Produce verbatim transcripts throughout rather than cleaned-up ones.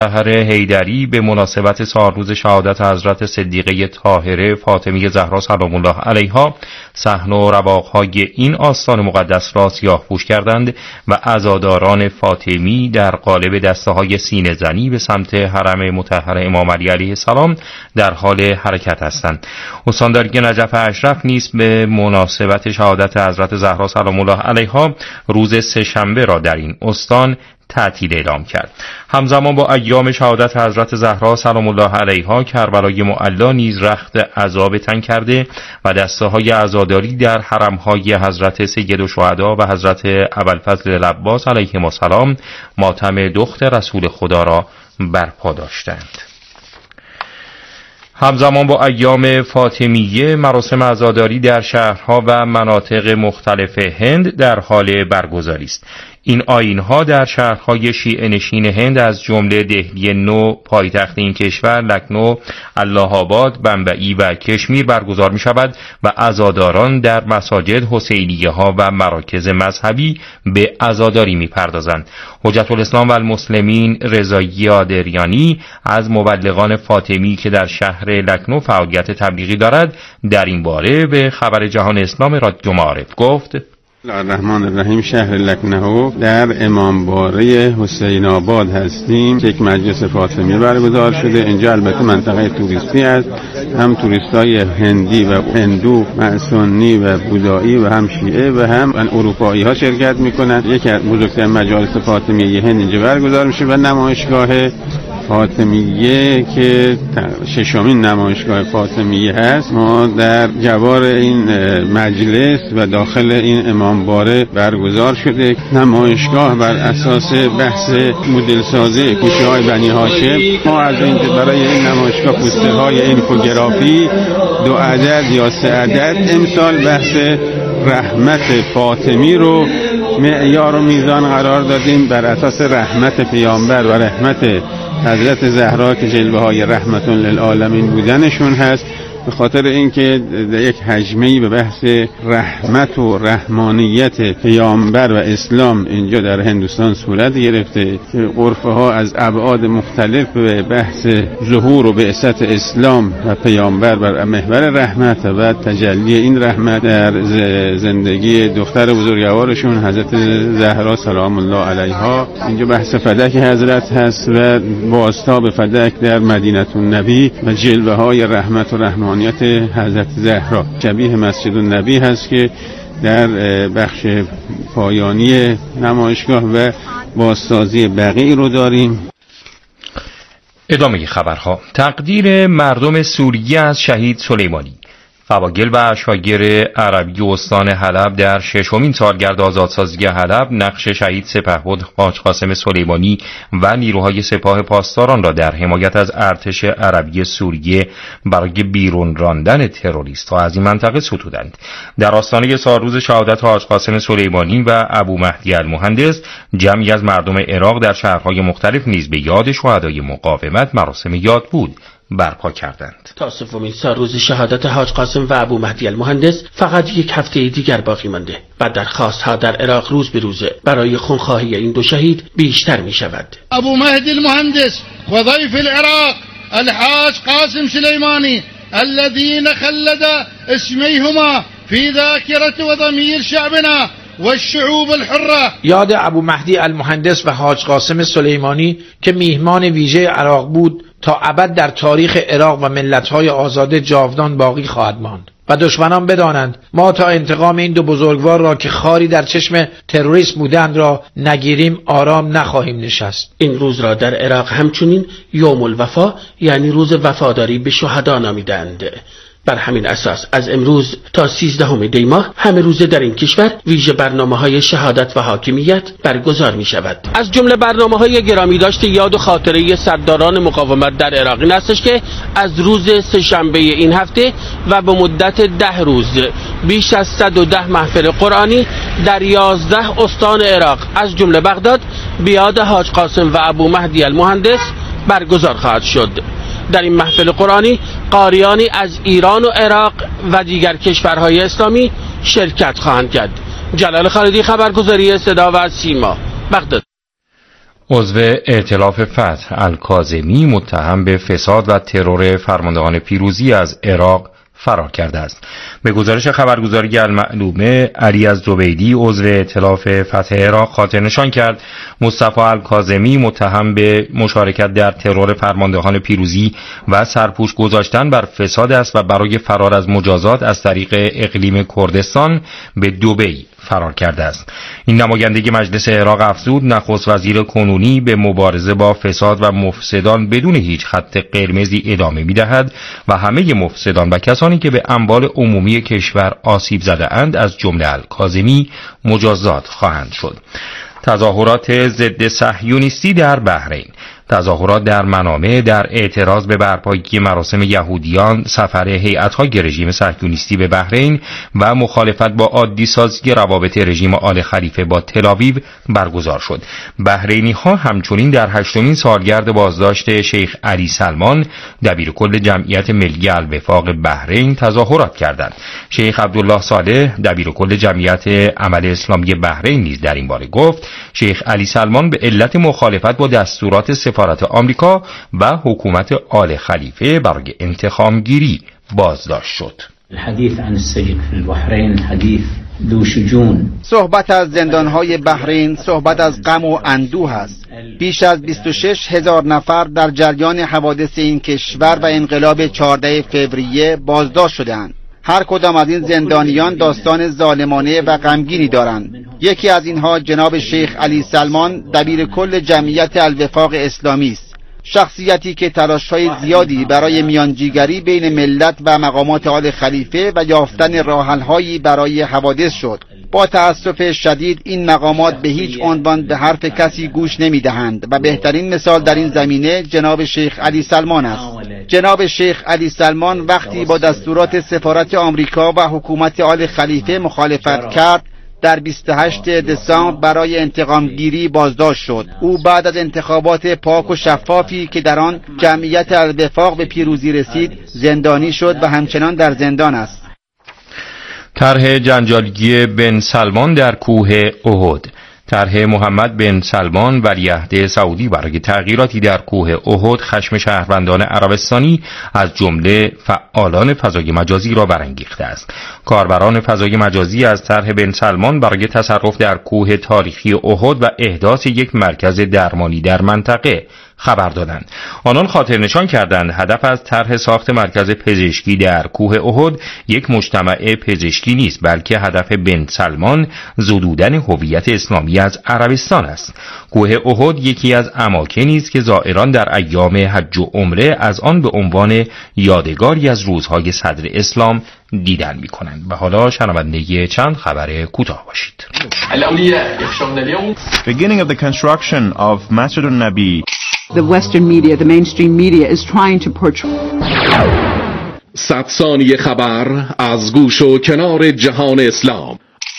مطهر حیدری به مناسبت سالروز شهادت حضرت صدیقه طاهره فاطمیه زهرا سلام الله علیها صحن و رواقهای این آستان مقدس را سیاه‌پوش کردند و عزاداران فاطمی در قالب دسته‌های سینه زنی به سمت حرم مطهر امام علی علیه السلام در حال حرکت هستند. استانداری نجف اشرف نیز به مناسبت شهادت حضرت زهرا سلام الله علیها روز سه‌شنبه را در این استان تعطیل اعلام کرد. همزمان با ایام شهادت حضرت زهرا سلام الله علیها کربلای معلا نیز رخت عذاب تن کرده و دسته های عزاداری در حرمهای حضرت سید الشهدا و حضرت ابوالفضل العباس علیهم السلام ماتم دخت رسول خدا را برپا داشتند. همزمان با ایام فاطمیه مراسم عزاداری در شهرها و مناطق مختلف هند در حال برگزاری است. این آیین‌ها در شهرهای شیعه نشین هند از جمله دهلی نو پایتخت این کشور، لکنو، الله آباد، بمبئی و کشمیر برگزار می‌شود و عزاداران در مساجد، حسینیه‌ها و مراکز مذهبی به عزاداری می‌پردازند. حجت الاسلام و المسلمین رضایی آدریانی از مبلغان فاطمی که در شهر لکنو فعالیت تبلیغی دارد در این باره به خبر جهان اسلام رادیو معارف گفت: الرحمن الرحیم. شهر لکنهو در امامباره حسین آباد هستیم. یک مجلس فاطمی برگزار شده. اینجا البته منطقه توریستی است، هم توریستای هندی و هندو، سنی و بودایی و هم شیعه و هم اروپایی ها شرکت میکنند. یکی از بزرگترین مجالس فاطمیه هند اینجا برگزار میشه و نمایشگاه فاطمیه که ششمین نمایشگاه فاطمیه هست ما در جوار این مجلس و داخل این امامباره برگزار شده. نمایشگاه بر اساس بحث مدل سازی کوچه های بنی هاشم. ما از این برای این نمایشگاه پوستر های اینفوگرافی دو عدد یا سه عدد امسال بحث رحمت فاطمی رو معیار و میزان قرار دادیم بر اساس رحمت پیامبر و رحمت حضرت زهرا که جلوه های رحمت للعالمین بودنشون هست. به خاطر اینکه یک حجمه‌ای به بحث رحمت و رحمانیت پیامبر و اسلام اینجا در هندوستان صورت گرفته، عرفه ها از ابعاد مختلف به بحث ظهور و بعثت اسلام و پیامبر بر محور رحمت و تجلی این رحمت در زندگی دختر بزرگوارشون حضرت زهرا سلام الله علیها. اینجا بحث فدک حضرت هست و بازتاب فدک در مدینه النبی و جلوه های رحمت و رحمانیت حضرت زهرا. شبیه مسجد النبی هست که در بخش پایانی نمایشگاه و بازسازی بقیع رو داریم. ادامه خبرها. تقدیر مردم سوریه از شهید سلیمانی. فواگل و اشایر عربی استان حلب در ششمین سالگرد آزادسازی حلب نقش شهید سپهبد حاج قاسم سلیمانی و نیروهای سپاه پاسداران را در حمایت از ارتش عربی سوریه برای بیرون راندن تروریست‌ها از این منطقه ستودند. در آستانه سالروز شهادت حاج قاسم سلیمانی و ابو مهدی المهندس جمعی از مردم عراق در شهرهای مختلف نیز به یاد شهدای مقاومت مراسم یاد بود برپا کردند. تا سومین سالروز شهادت حاج قاسم و ابو مهدی المهندس فقط یک هفته دیگر باقی مانده و درخواست‌ها در عراق روز به روزه برای خونخواهی این دو شهید بیشتر می شود. ابو مهدی المهندس و ضیف العراق الحاج قاسم سلیمانی الذين خلد اسميهما في ذاكرة وضمير شعبنا والشعوب الحرة. یاد ابو مهدی المهندس و حاج قاسم سلیمانی که میهمان ویژه عراق بود تا ابد در تاریخ عراق و ملت‌های آزاده جاودان باقی خواهد ماند و دشمنان بدانند ما تا انتقام این دو بزرگوار را که خاری در چشم تروریست بودند را نگیریم آرام نخواهیم نشست. این روز را در عراق همچنین یوم الوفا یعنی روز وفاداری به شهدا نامیدند. بر همین اساس از امروز تا سیزدهم دی ماه همه روزه در این کشور ویژه برنامه‌های شهادت و حاکمیت برگزار می شود. از جمله برنامه‌های گرامی داشته یاد و خاطره سرداران مقاومت در عراق این هستش که از روز سه‌شنبه این هفته و به مدت ده روز بیش از صد و ده محفل قرآنی در یازده استان عراق از جمله بغداد به یاد حاج قاسم و ابو مهدی المهندس برگزار خواهد شد. در این محفل قرآنی قاریانی از ایران و عراق و دیگر کشورهای اسلامی شرکت خواهند کرد. جلال خالدی، خبرگزاری صدا و سیما، بغداد. عضو ائتلاف فتح الکاظمی متهم به فساد و ترور فرماندهان پیروزی از عراق فرار کرده است. به گزارش خبرگزاری المعلومه، علی از زبیدی عضو ائتلاف فتح عراق خاطر نشان کرد مصطفی الکاظمی متهم به مشارکت در ترور فرماندهان پیروزی و سرپوش گذاشتن بر فساد است و برای فرار از مجازات از طریق اقلیم کردستان به دبی فرار کرده است. این نمایندگی مجلس عراق افزود نخست وزیر کنونی به مبارزه با فساد و مفسدان بدون هیچ خط قرمزی ادامه می‌دهد و همه مفسدان و کسانی که به اموال عمومی کشور آسیب زده اند از جمله الکاظمی مجازات خواهند شد. تظاهرات ضد صهیونیستی در بحرین. تظاهرات در منامه در اعتراض به برپایی مراسم یهودیان، سفر هیئت‌های رژیم صهیونیستی به بحرین و مخالفت با عادی سازی روابط رژیم آل خلیفه با تل‌آویو برگزار شد. بحرینی‌ها همچنین در هشتمین سالگرد بازداشت شیخ علی سلمان دبیرکل جمعیت ملی الوفاق بحرین تظاهرات کردند. شیخ عبدالله صالح دبیرکل جمعیت عمل اسلامی بحرین نیز در این باره گفت شیخ علی سلمان به علت مخالفت با دستورات سفارت آمریکا و حکومت آل خلیفه برای انتقام گیری بازداشت شد. الحديث عن السجن في البحرين حديث ذو شجون. صحبت از زندانهای بحرین صحبت از غم و اندوه است. بیش از بیست و شش هزار نفر در جریان حوادث این کشور و انقلاب چهاردهم فوریه بازداشت شدند. هر کدام از این زندانیان داستان ظالمانه و غمگینی دارند. یکی از اینها جناب شیخ علی سلمان دبیر کل جمعیت الوفاق اسلامی است. شخصیتی که تلاش‌های زیادی برای میانجیگری بین ملت و مقامات آل خلیفه و یافتن راه‌حل‌هایی برای حوادث شد. با تأسف شدید این مقامات به هیچ عنوان به حرف کسی گوش نمی‌دهند و بهترین مثال در این زمینه جناب شیخ علی سلمان است. جناب شیخ علی سلمان وقتی با دستورات سفارت آمریکا و حکومت آل خلیفه مخالفت کرد در بیست و هشتم دسامبر برای انتقام گیری بازداشت شد. او بعد از انتخابات پاک و شفافی که در آن جمعیت الوفاق به پیروزی رسید زندانی شد و همچنان در زندان است. طرح جنجالی بن سلمان در کوه احد. طرح محمد بن سلمان ولیعهد سعودی برای تغییراتی در کوه احد خشم شهروندان عربستانی از جمله فعالان فضای مجازی را برانگیخته است. کاربران فضای مجازی از طرح بن سلمان برای تصرف در کوه تاریخی احد و احداث یک مرکز درمانی در منطقه خبر دادند. آنان خاطر نشان کردند هدف از طرح ساخت مرکز پزشکی در کوه احد یک مجتمع پزشکی نیست، بلکه هدف بن سلمان زدودن هویت اسلامی از عربستان است. کوه احد یکی از اماکنی است که زائران در ایام حج و عمره از آن به عنوان یادگاری از روزهای صدر اسلام دیدن می‌کنند. و حالا شنونده چند خبر کوتاه باشید. Beginning of the construction of Masjid al-Nabi. The Western media, the mainstream media is trying to portray. صد ثانیه خبر از گوش و کنار جهان اسلام.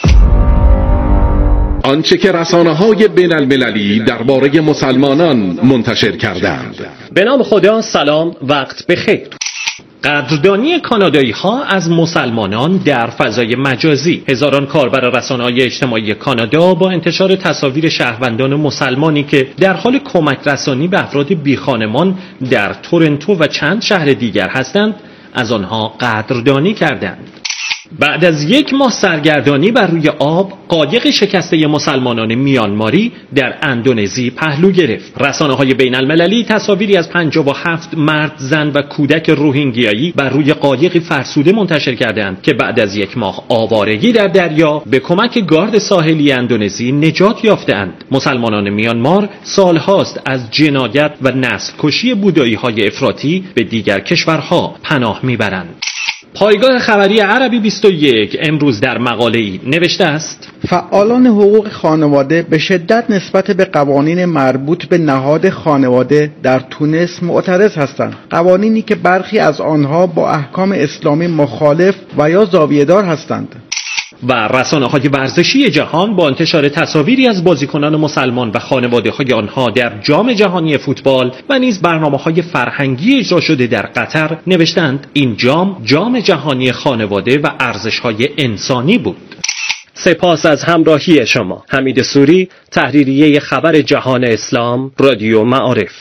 آنچه که رسانه‌های بین المللی درباره مسلمانان منتشر کردند. به نام خدا، سلام، وقت بخیر. قدردانی کانادایی ها از مسلمانان در فضای مجازی. هزاران کاربر رسانه‌های اجتماعی کانادا با انتشار تصاویر شهروندان مسلمانی که در حال کمک رسانی به افراد بیخانمان در تورنتو و چند شهر دیگر هستند از آنها قدردانی کردند. بعد از یک ماه سرگردانی بر روی آب، قایق شکسته مسلمانان میانماری در اندونزی پهلو گرفت. رسانه‌های بین المللی تصاویری از پنجاه و هفت مرد، زن و کودک روهینگیایی بر روی قایقی فرسوده منتشر کردند که بعد از یک ماه آوارگی در دریا به کمک گارد ساحلی اندونزی نجات یافتند. مسلمانان میانمار سالهاست از جنایت و نسل کشی بودایی‌های افراطی به دیگر کشورها پناه میبرند. پایگاه خبری عربی بیست و یک امروز در مقاله‌ای نوشته است: فعالان حقوق خانواده به شدت نسبت به قوانین مربوط به نهاد خانواده در تونس معترض هستند. قوانینی که برخی از آنها با احکام اسلامی مخالف و یا زاویه‌دار هستند. و رسانه‌های ورزشی جهان با انتشار تصاویری از بازیکنان مسلمان و خانواده‌های آنها در جام جهانی فوتبال و نیز برنامه‌های فرهنگی اجرا شده در قطر نوشتند این جام جام جهانی خانواده و ارزش‌های انسانی بود. سپاس از همراهی شما. حمید سوری، تحریریه خبر جهان اسلام، رادیو معارف.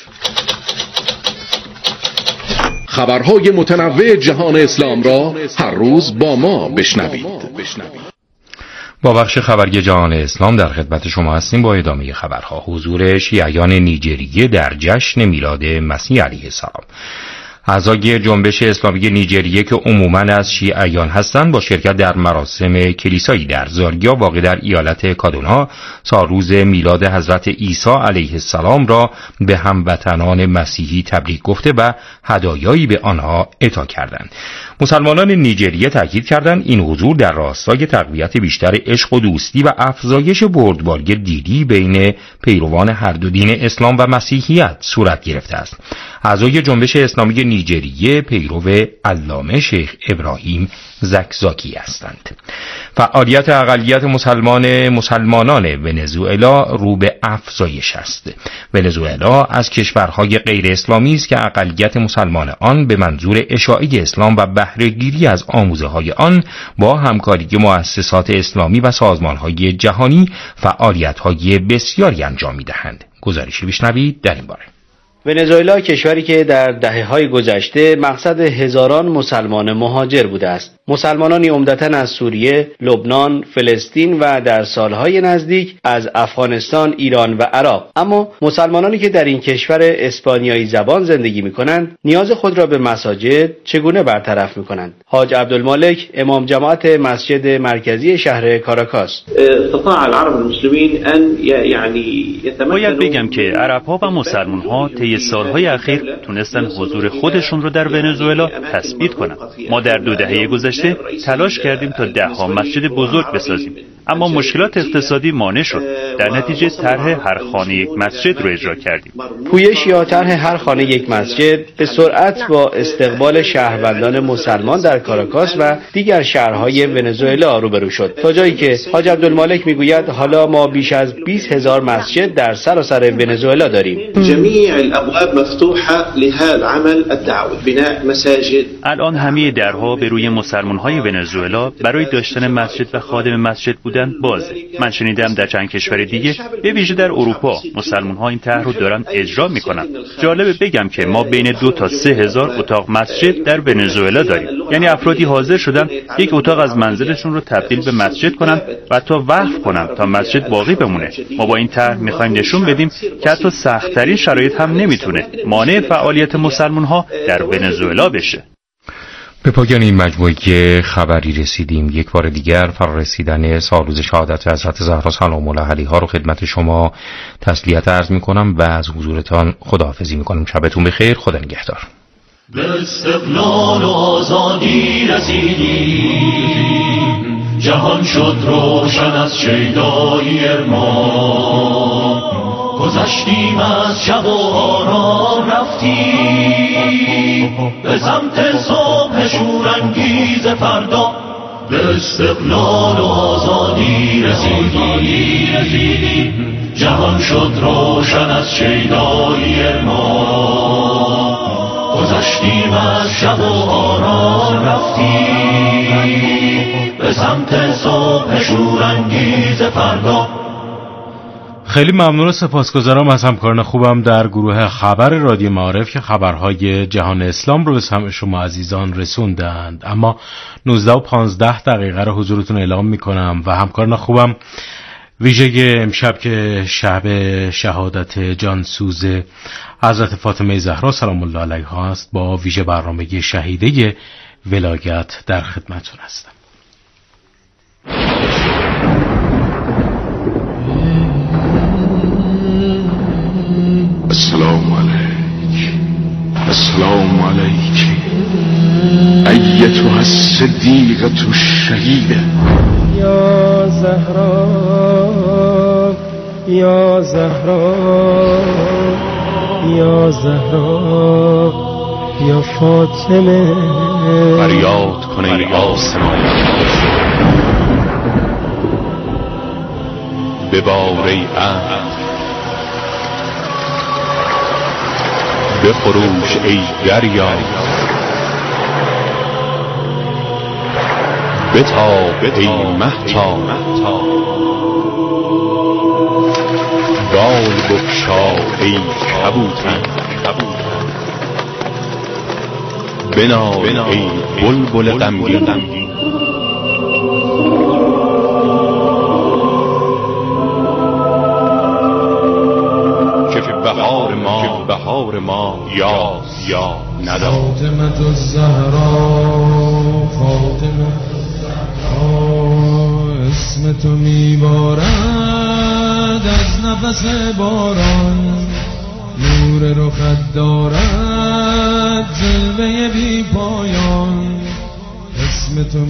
خبرهای متنوع جهان اسلام را هر روز با ما بشنوید. با بخش خبری جهان اسلام در خدمت شما هستیم. با ادامه خبرها. حضور شیعیان نیجریه در جشن میلاد مسیح علیه السلام. اعضای جنبش اسلامی نیجریه که عموماً از شیعیان هستند با شرکت در مراسم کلیسایی در زاریا واقع در ایالت کادونا سالروز میلاد حضرت عیسی علیه السلام را به هموطنان مسیحی تبریک گفته و هدایایی به آنها عطا کردند. مسلمانان نیجریه تاکید کردند این حضور در راستای تقویت بیشتر عشق و دوستی و افزایش بردباری دینی بین پیروان هر دو دین اسلام و مسیحیت صورت گرفته است. اعضای جنبش اسلامی نیجریه پیرو علامه شیخ ابراهیم زکزاکی هستند. فعالیت اقلیت مسلمان مسلمانان ونزوئلا رو به افزایش است. ونزوئلا از کشورهای غیر اسلامی است که اقلیت مسلمان آن به منظور اشاعه اسلام و بهره‌گیری از آموزه‌های آن با همکاری مؤسسات اسلامی و سازمان‌های جهانی فعالیت‌های بسیاری انجام می‌دهند. گزارشی بشنوید در این باره. ونزوئلا کشوری که در دهه‌های گذشته مقصد هزاران مسلمان مهاجر بوده است. مسلمانانی عمدتاً از سوریه، لبنان، فلسطین و در سالهای نزدیک از افغانستان، ایران و عراق. اما مسلمانانی که در این کشور اسپانیایی زبان زندگی می‌کنند، نیاز خود را به مساجد چگونه برطرف می‌کنند؟ حاج عبدالمالک، امام جماعت مسجد مرکزی شهر کاراکاس. استطاع العرب المسلمین ان یعنی باید بگم که عرب‌ها و مسلمان‌ها طی سالهای اخیر تونستن حضور خودشون رو در ونزوئلا تثبیت کنن. ما در دو دهه گذشته تلاش کردیم تا ده ها مسجد بزرگ بسازیم، اما مشکلات اقتصادی مانع شد. در نتیجه طرح هر خانه یک مسجد رو اجرا کردیم. پویش یا طرح هر خانه یک مسجد به سرعت با استقبال شهروندان مسلمان در کاراکاس و دیگر شهرهای ونزوئلا روبرو شد، تا جایی که حاج عبدالمالک میگوید حالا ما بیش از بیست هزار مسجد در سراسر ونزوئلا داریم. جمیع الابواب مفتوحه لهذا العمل الدعوی بناء مساجد. الان همه درها به روی مسلمان‌های ونزوئلا برای داشتن مسجد و خادم مسجد بودن بازه. من شنیدم در چند کشور دیگه به ویژه در اروپا مسلمان‌ها این طرح رو دارن اجرا میکنن. جالبه بگم که ما بین دو تا سه هزار اتاق مسجد در ونزوئلا داریم. یعنی افرادی حاضر شدن یک اتاق از منزلشون رو تبدیل به مسجد کنن و تا وقف کنن تا مسجد باقی بمونه. ما با این طرح میخوایم نشون بدیم که حتی سخت‌ترین شرایط هم نمیتونه مانع فعالیت مسلمان‌ها در ونزوئلا بشه. به پایان این مجموعه خبری رسیدیم. یک بار دیگر فرارسیدن سالروز شهادت حضرت زهرا سلام الله علیها رو خدمت شما تسلیت عرض میکنم و از حضورتان خداحافظی میکنم. شبتون بخیر. خدا نگهدار. به استقلال و آزادی رسیدیم، جهان شد روشن از شیدایی ارمان. گذشتیم از شب و آرام رفتیم به سمت صبح شورانگیز فردا. به استقلال و آزادی رسیدیم، جهان شد روشن از شیدایی ارمان. گذشتیم از شب و آرام رفتیم به سمت صبح شورانگیز فردا. خیلی ممنون و سپاسگزارم از همکاران خوبم در گروه خبر رادیو معارف که خبرهای جهان اسلام رو به سمع شما عزیزان رسوندند. اما نوزده و پانزده دقیقه رو حضورتون اعلام میکنم و همکاران خوبم ویژه امشب که شب شهادت جانسوز حضرت فاطمه زهرا سلام الله علیها است با ویژه برنامه شهیده ولایت در خدمتتون هستم. السلام علیک السلام علیک ایتها الصدیقة الشهیده. یا زهرا یا زهرا یا زهرا یا فاطمه. فریاد کن ای آسمان، ببار ای عهد، بخروش ای دریا. بتاب ای مهتاب بال بگشا ای کبوتر بنال ای بلبل غمگین که بهار ما بهار ما یا یا ندار. فاطمه الزهرا فاطمه اسم تو میبارد از نفس باران، نور رخت دارد جلوه بی پایان. اسم تو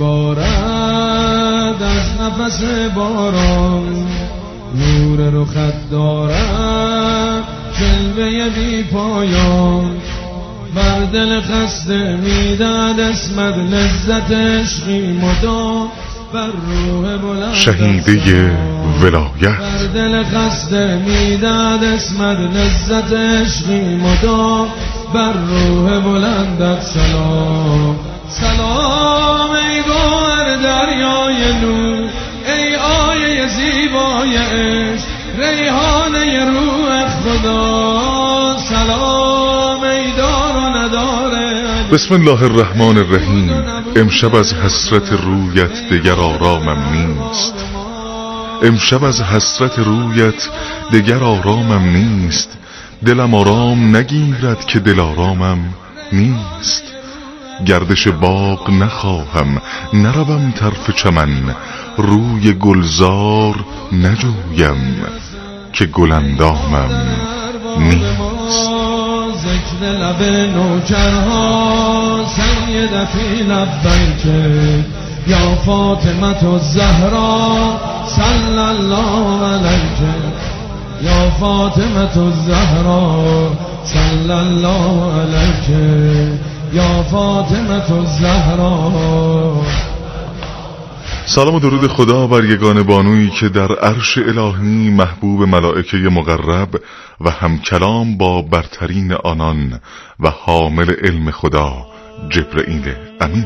میبارد از نفس باران، نور رخت دارد جلوه بی پایان. بر دل خسته میداد اسمت لذت عشقی مدام، بر روح بلند شهیده ولایت. بر دل خسته میداد اسمت لذت عشقی مدام، بر روح بلندت سلام. سلام ای گوهر دریای نور، ای آیه زیبای عشق، ریحانه روح خدا. سلام ای دار و ندار. بسم الله الرحمن الرحیم. امشب از حسرت رویت دگر آرامم نیست، امشب از حسرت رویت دگر آرامم نیست. دلم آرام نگیرد که دل آرامم نیست. گردش باغ نخواهم نروم طرف چمن، روی گلزار نجویم که گلندامم نیست. ذکر لب نوکرها سیدتی لبیک یا فاطمه الزهرا صلی الله علیک. یا فاطمه الزهرا صلی الله علیک. یا فاطمه الزهرا. سلام و درود خدا بر یگانه بانویی که در عرش الهی محبوب ملائکه مقرب و همکلام با برترین آنان و حامل علم خدا جبرئیل امین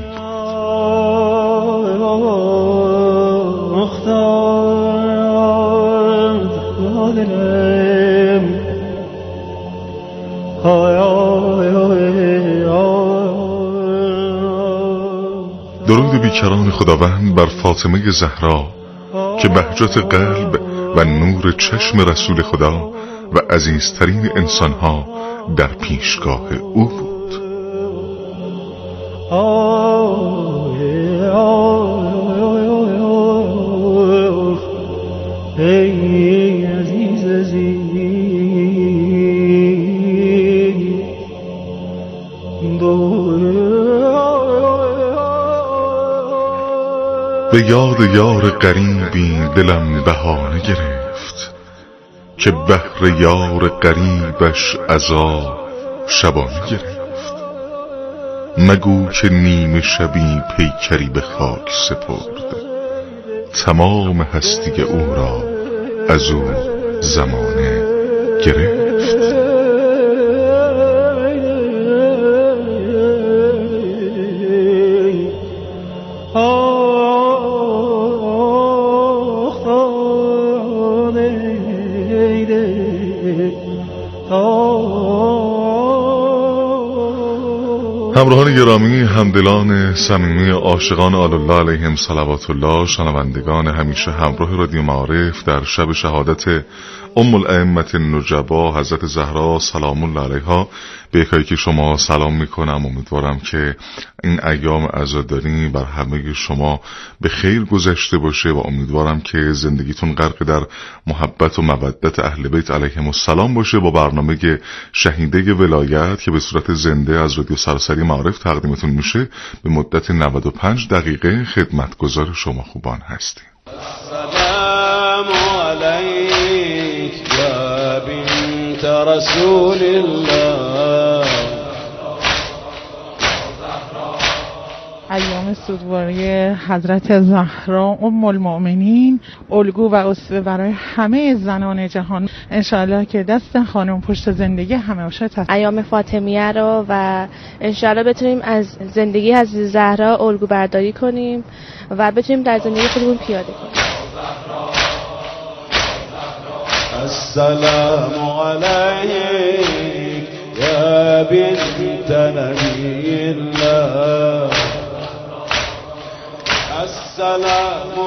درود بیکران خداوند بر فاطمه زهرا که بهجت قلب و نور چشم رسول خدا و عزیزترین انسانها در پیشگاه او بود. ای عزیز عزیز به یاد یار قریبی دلم بهانه گرفت، که بهر یار قریبش عزا شبانه گرفت. مگو که نیمه شبی پیکری به خاک سپرد، تمام هستی او را از او زمانه گرفت. همراهان گرامی، همدلان صمیمی عاشقان آل الله علیهم صلوات الله، شنوندگان همیشه همراه رادیو معارف در شب شهادت ام الائمه النجبا حضرت زهرا سلام الله علیها، به یکایی که شما سلام میکنم. امیدوارم که این ایام عزاداری بر همه شما به خیر گذشته باشه و امیدوارم که زندگیتون غرق در محبت و مودت اهل بیت علیهم السلام باشه. با برنامه شهیده ولایت که به صورت زنده از رادیو سراسری معارف تقدیمتون میشه به مدت نود و پنج دقیقه خدمتگزار شما خوبان هستیم. سلام علیک یا بنت رسول الله. ایام سوگواری حضرت زهرا ام المؤمنین، الگو و اسوه برای همه زنان جهان. انشالله که دست خانم پشت زندگی همه باشه. ایام فاطمیه رو و انشالله بتونیم از زندگی حضرت زهرا الگو برداری کنیم و بتونیم در زندگی خودمون پیاده کنیم. السلام علیک یا بنت نبی الله، السلام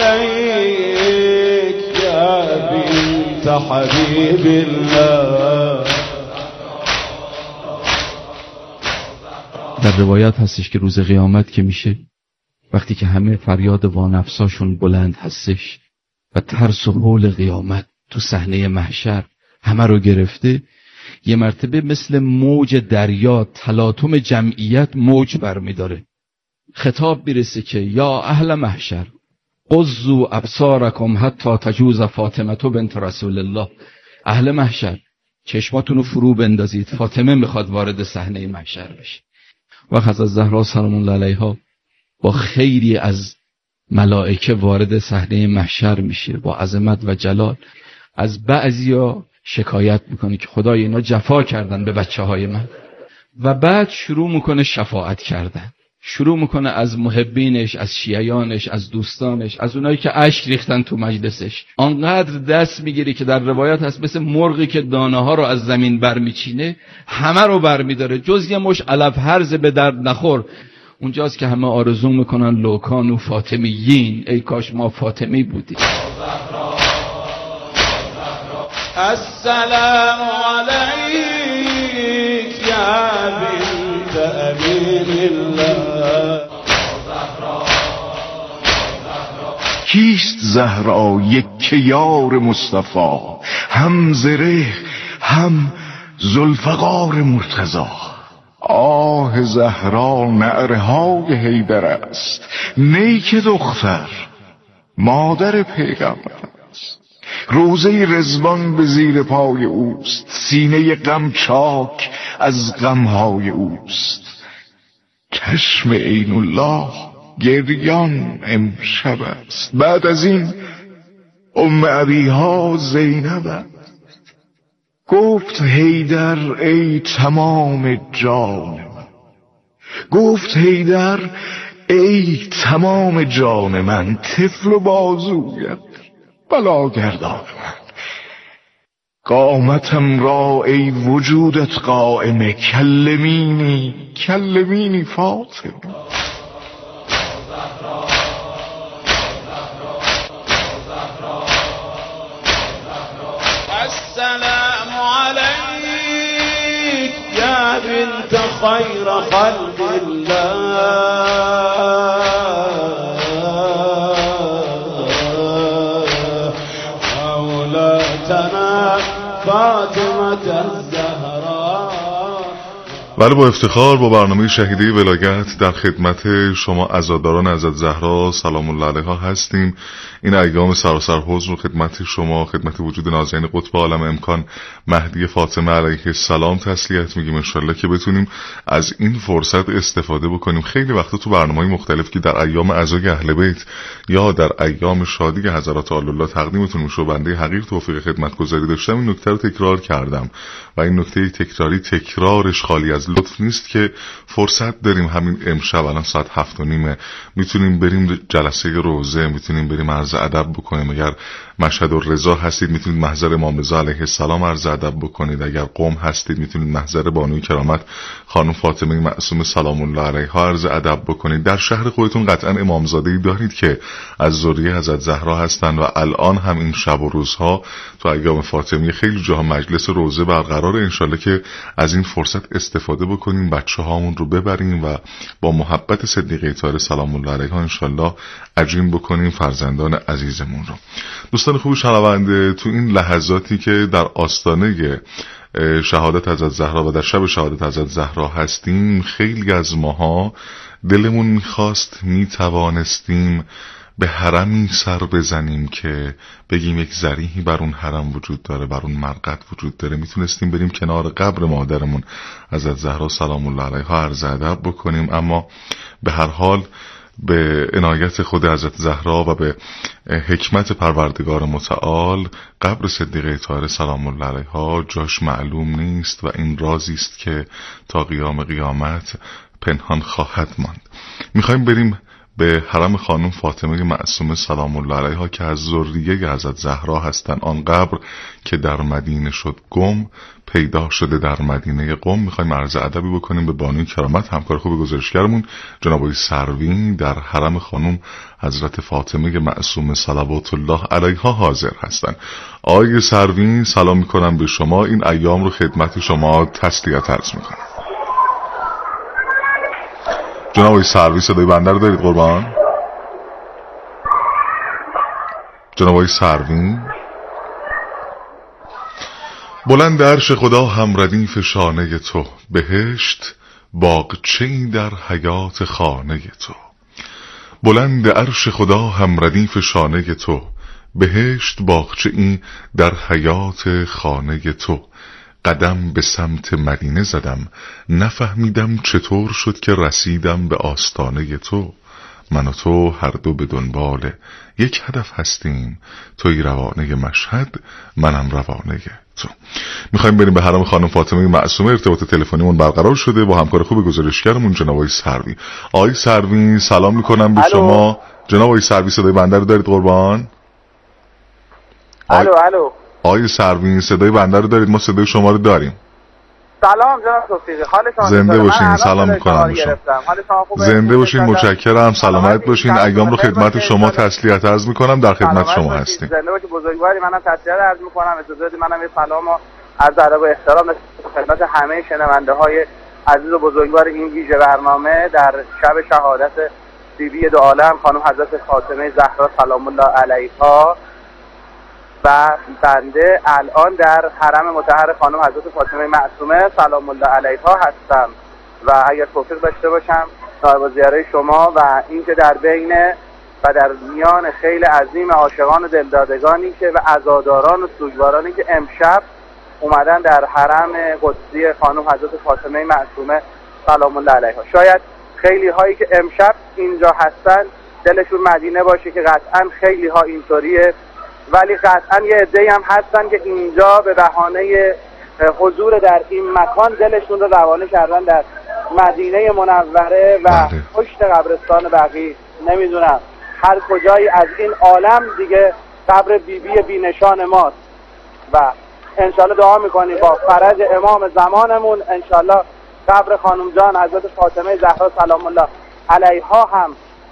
علیک یا بنت حبیب الله. در روایت هستش که روز قیامت که میشه، وقتی که همه فریاد وانفساشون بلند هستش و ترس و هول قیامت تو صحنه محشر همه رو گرفته، یه مرتبه مثل موج دریا تلاطم جمعیت موج برمیداره. خطاب میرسه که یا اهل محشر قضوا ابصارکم حتی تجوز فاطمه بنت رسول الله. اهل محشر چشماتون رو فرو بندازید، فاطمه میخواد وارد صحنه محشر بشه. و حضرت زهرا سلام الله علیها با خیری از ملائکه وارد صحنه محشر میشه با عظمت و جلال. از بعضیا شکایت میکنه که خدای اینا جفا کردن به بچه های من، و بعد شروع میکنه شفاعت کردن، شروع میکنه از محبینش، از شیعیانش، از دوستانش، از اونایی که اشک ریختن تو مجلسش. آنقدر دست میگیری که در روایت هست مثل مرغی که دانه ها رو از زمین برمیچینه همه رو برمیداره جز یه مش علف هرز به درد نخور. اونجاست که همه آرزو میکنن لوکانو فاطمیین، ای کاش ما فاطمی بودیم. السلام علیک یا بنت امین الله. کیست زهرا یک یار مصطفی، هم زره هم ذوالفقار مرتضی. آه زهرا نعرهای حیدر است، نیک دختر مادر پیغمبر است. روزه رضوان به زیر پای اوست، سینه غم چاک از غمهای اوست. چشم عین الله گریان امشب است، بعد از این ام ابیها زینب است. گفت حیدر ای تمام جان من، گفت حیدر ای تمام جان من، طفل و بازویت بلاگردان من. قامتم را ای وجودت قائمه، کلمینی کلمینی فاطمه. السلام علیک یا بنت خیر خلق الله، مولاتنا فاطمه الزهرا. بله، با افتخار با برنامه شهیده ولایت در خدمت شما عزاداران حضرت زهرا سلام الله علیها هستیم. این ایام سراسر حزن رو خدمت شما، خدمت وجود نازنین قطب عالم امکان مهدی فاطمه علیه السلام تسلیت میگیم. انشالله که بتونیم از این فرصت استفاده بکنیم. خیلی وقتا تو برنامه‌های مختلف که در ایام عزای اهل بیت یا در ایام شادی حضرات آل الله تقدیمتون میشه، بنده حقیر توفیق خدمتگزاری داشتم، این نکته رو تکرار کردم و این نکته تکراری تکرارش خالی از لطف نیست که فرصت داریم همین امشب الان ساعت هفت و نیمه میتونیم بریم جلسه روزه، میتونیم بریم عرض ادب بکنیم. اگر مشهد الرضا هستید میتونید محضر امام رضا علیه السلام عرض ادب بکنید. اگر قم هستید میتونید محضر بانوی کرامت خانم فاطمه معصومه سلام الله علیها عرض ادب بکنید. در شهر خودتون قطعا امامزاده‌ای دارید که از ذریه حضرت زهرا هستند و الان هم این شب و روزها تو ایام فاطمی خیلی جاها مجلس روزه برقرار. انشالله که از این فرصت استفاده بکنیم، بچه هامون رو ببریم و با محبت صدیقه طاهره سلام الله علیها انشالله عجین بکنیم فرزندان عزیزمون رو. دوستان خوب شنونده، تو این لحظاتی که در آستانه شهادت حضرت زهرا و در شب شهادت حضرت زهرا هستیم، خیلی از ماها دلمون میخواست میتوانستیم به حرمی سر بزنیم که بگیم یک ذریحی بر اون حرم وجود داره، بر اون مرقد وجود داره. میتونستیم بریم کنار قبر مادرمون حضرت زهرا سلام الله علیها عرض ادب بکنیم، اما به هر حال به عنایت خود حضرت زهرا و به حکمت پروردگار متعال قبر صدیقه طاهره سلام الله علیها جاش معلوم نیست و این رازی است که تا قیام قیامت پنهان خواهد ماند. میخوایم بریم به حرم خانم فاطمه معصومه سلام الله علیها که از ذریه حضرت زهرا هستند. آن قبر که در مدینه شد گم پیدا شده در مدینه قم. میخوایم عرض ادبی بکنیم به بانوی کرامت، همکار خوب گزارشگرمون جناب آقای سروین در حرم خانم حضرت فاطمه معصومه صلوات الله علیها حاضر هستند. آقای سروین سلام میکنم به شما، این ایام رو خدمت شما تسلیت عرض میکنم. جناب آقای سروین صدای بنده رو دارید قربان؟ جناب آقای سروین بلند عرش خدا هم ردیف شانه تو، بهشت باغچه‌ای در حیات خانه تو. بلند عرش خدا هم ردیف شانه تو، بهشت باغچه‌ای در حیات خانه تو. قدم به سمت مدینه زدم، نفهمیدم چطور شد که رسیدم به آستانه تو. من و تو هر دو به دنبال یک هدف هستیم، توی روانه مشهد، منم روانه تو. میخوایم بریم به حرم خانم فاطمه معصومه. ارتباط تلفنیمون برقرار شده با همکار خوب گزارشگرمون جناب آقای سروی. آقای سروی سلام میکنم به شما. جناب آقای سروی صدای بنده رو دارید قربان؟ الو الو آقای سروی صدای بنده رو دارید؟ ما صدای شما رو داریم. سلام جناب توفیقی، حال شما زنده باشین. سلام میکنم شما. زنده باشین، متشکرم، سلامت باشین. ایام رو خدمت شما تسلیت عرض میکنم، در خدمت شما هستیم. زنده باشین بزرگواری، منم تسلیت عرض میکنم. اجازه بدید منم یه سلام و عرض ادب و احترام خدمت همه شنونده های عزیز و بزرگوار این ویژه برنامه در شب شهادت بیبی دو عالم خانم حضرت فاطمه زهرا سلام الله علیها و بنده الان در حرم مطهر خانم حضرت فاطمه معصومه سلام الله علیها هستم و اگر توفیق داشته باشم صاحب زیاره شما و اینکه در بین و در میان خیلی عظیم عاشقان و دلدادگانی که و عزاداران و سوگوارانی که امشب اومدن در حرم قدسی خانم حضرت فاطمه معصومه سلام الله علیها. شاید خیلی هایی که امشب اینجا هستن دلشون مدینه باشه که قطعا خیلی ها اینطوریه، ولی قطعا یه عده‌ای هم هستن که اینجا به بهانه حضور در این مکان دلشون رو روانه کردن در مدینه منوره و پشت قبرستان بقیع. نمیدونم هر کجایی از این عالم دیگه قبر بیبی بی بینشان ماست و انشالله دعا میکنیم با فرج امام زمانمون انشالله قبر خانم جان حضرت فاطمه زهرا سلام الله علیها هم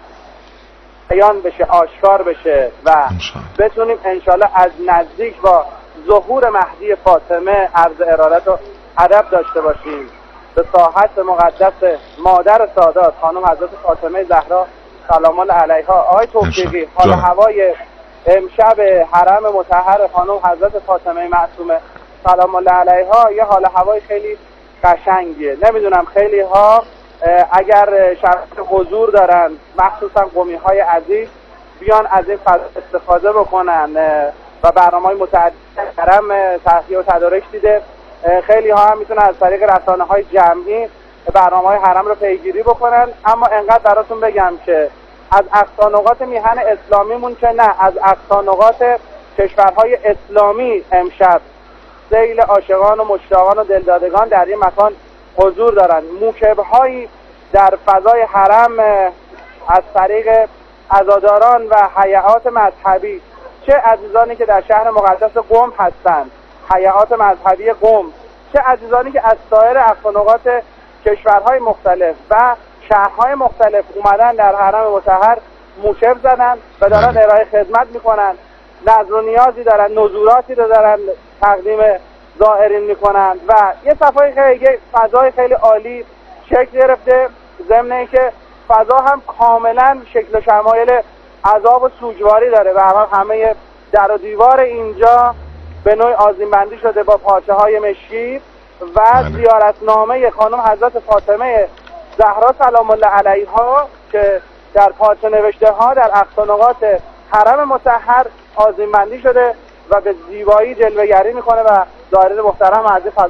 بیان بشه، آشکار بشه و بتونیم انشالله از نزدیک با ظهور مهدی فاطمه عرض ارادت و ادب داشته باشیم به ساحت مقدس مادر سادات خانم حضرت فاطمه زهرا سلام الله علیها. آقای توفیقی، حال هوای امشب حرم مطهر خانم حضرت فاطمه معصومه سلام الله علیها یه حال هوای خیلی قشنگیه. نمیدونم خیلی ها اگر شرط حضور دارن مخصوصا قومی های عزیز بیان از این فضا استفاده بکنن و برنامه‌های متعدد حرم تحیه و تدارک دیده. خیلی ها هم میتونن از طریق رسانه های جمعی برنامه‌های حرم رو پیگیری بکنن. اما انقدر براتون بگم که از اقصا نقاط میهن اسلامیمون که نه، از اقصا نقاط کشورهای اسلامی امشب سیل عاشقان و مشتاقان و دلدادگان در این مکان حضور دارن. موکب‌هایی در فضای حرم از طریق عزاداران و هیئات مذهبی، چه عزیزانی که در شهر مقدس قم هستند، هیئات مذهبی قم، چه عزیزانی که از سایر اقصانقاط کشورهای مختلف و شهرهای مختلف اومدن در حرم مطهر موکب زدن و دارن ارائه خدمت میکنن، نظر و نیازی دارن، نزوراتی رو دارن تقدیم زائرین میکنن و یه صفای خیلی فضای خیلی عالی شکل گرفته. ضمن اینکه فضا هم کاملا شکل و شمایل عذاب و سوگواری داره و همه در و دیوار اینجا به نوع آذین بندی شده با پارچه های مشکی و زیارتنامه خانم حضرت فاطمه زهرا سلام الله علیها که در پارچه نوشته ها در اقصانقاط حرم مطهر آذین بندی شده و به زیبایی جلوه‌گری میکنه و زائرین محترم از این فضا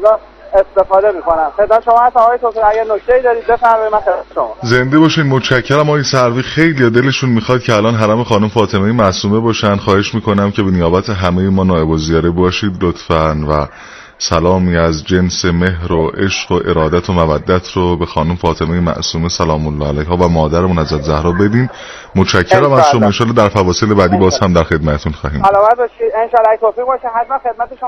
استفاده میکنم. خدمت شما هستم آقای توفیق، اگر نکته‌ای دارید بفرمایید. من خدمت شما. زنده باشین. متشکرم آقای سروی. خیلی دلشون میخواد که الان حرم خانم فاطمه معصومه باشن. خواهش میکنم که به نیابت همه ما نایب الزیاره باشید لطفاً و سلامی از جنس مهر و عشق و ارادت و مودت رو به خانم فاطمه معصومه سلام الله علیها و مادرمون حضرت زهرا بدین. متشکرم از شما. ان شاءالله در فواصل بعدی باز هم در خدمتتون خواهیم. سلامت باشید. ان شاءالله توفیق باشه. حتما خدمت شما